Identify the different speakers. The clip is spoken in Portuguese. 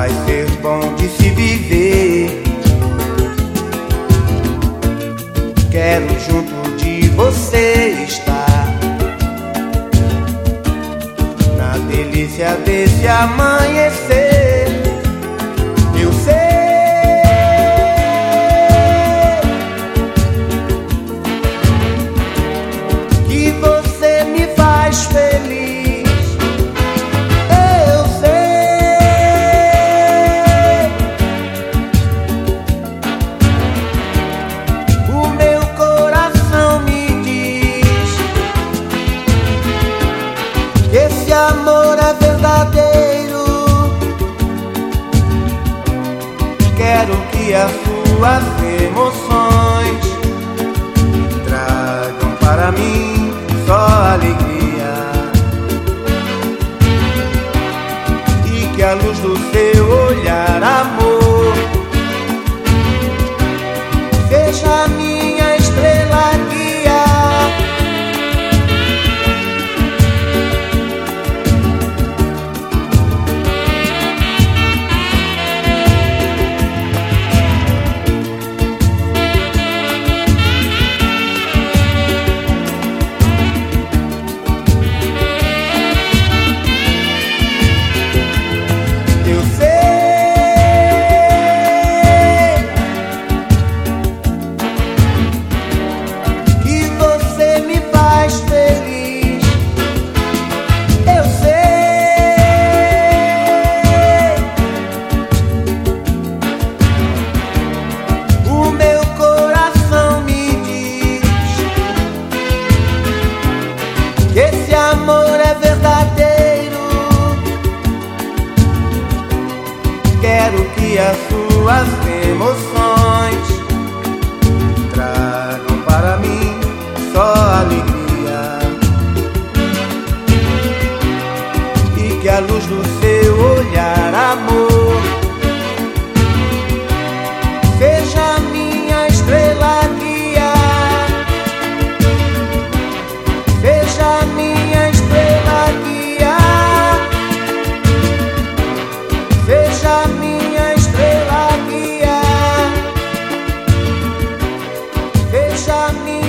Speaker 1: vai ser bom de se viver. Quero junto de você estar, na delícia desse amanhecer. Eu sei que você me faz feliz. Eu sei o meu coração me diz que esse amor é verdadeiro. Quero que as suas emoções tragam para mim só alegria, e que a luz do seu olhar, amor, seja a minha estrela guia. Esse amor é verdadeiro. Quero que as suas emoções tragam para mim só alegria, e que a luz do seu olhar, amor, seja a minha estrela guia. Seja a minha estrela guia. Seja a minha estrela guia. Seja a minha